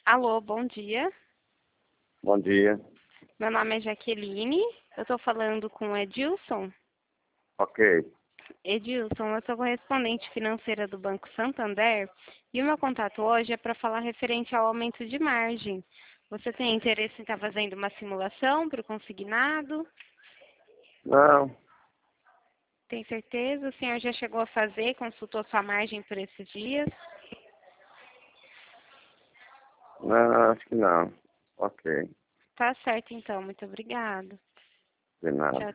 Alô, bom dia. Bom dia. Meu nome é Jaqueline. Eu estou falando com o Edilson. Ok. Edilson, eu sou correspondente financeira do Banco Santander e o meu contato hoje é para falar referente ao aumento de margem. Você tem interesse em estar fazendo uma simulação para o consignado? Não, Tem certeza? O senhor já chegou a fazer, consultou sua margem por esses dias? não, acho que não. Ok, Tá certo então, muito obrigada. de nada. Tchau.